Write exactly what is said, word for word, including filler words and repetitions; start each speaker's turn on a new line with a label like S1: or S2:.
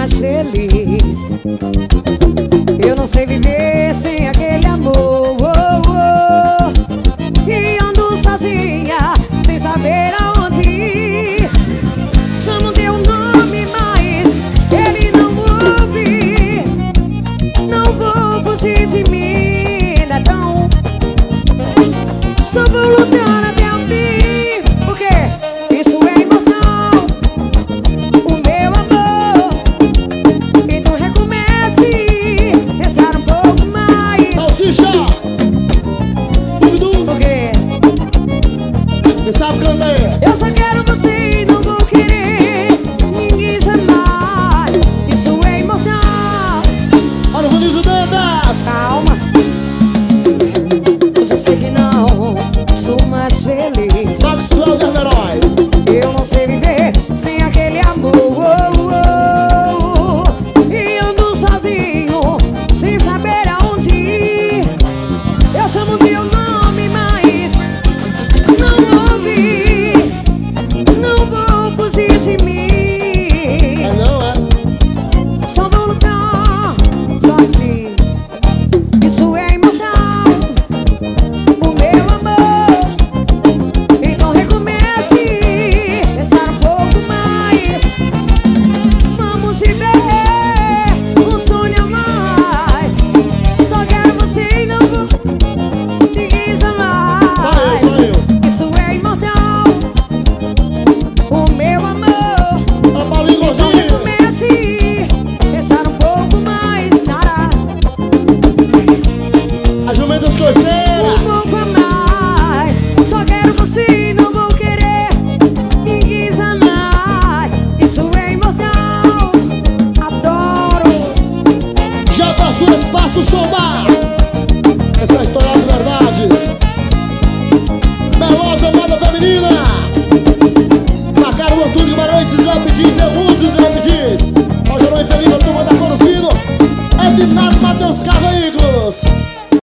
S1: mais feliz. Eu não sei viver sem aquele amor, oh, oh. E ando sozinha, sem saber aonde ir. Chamo teu nome, mas ele não ouve. Não vou fugir de mim, então só vou lutar até o fim, porque isso é imortal, o meu amor. Então recomece, pensar um pouco mais.
S2: Salsicha! Duvidu!
S1: Porque
S2: quem sabe canta aí?
S1: eu só quero você e não vou querer ninguém jamais. Isso é imortal.
S2: Olha o Vinícius Dantas!
S1: Calma, eu já sei que não sou mais feliz.
S2: Maxwell de Heróis!
S1: Eu não sei viver sem aquele amor, oh, oh, oh. E ando sozinho, sem saber aonde ir. Eu chamo teu nome, mas não ouvi. Não vou fugir de mim.
S2: É não, é?
S1: Só vou lutar, só assim. Isso é imortal, o meu amor. Então recomece, pensar um pouco mais. Vamos viver um sonho a mais. Só quero você e não vou ninguém jamais.
S2: Só eu, só eu.
S1: Isso é imortal, o meu amor.
S2: Olha o Paulinho
S1: Então
S2: Gordinho!
S1: recomece, pensar um pouco mais. Nada,
S2: A Jumentas Coceira!
S1: um pouco a mais. Só quero você e não vou querer ninguém jamais. Isso é imortal, adoro.
S2: Já passou espaço Showbar! Essa é a história de verdade! Melosa, moda feminina! Marcaram o Antônio Guimarães, Cisla Pedinho,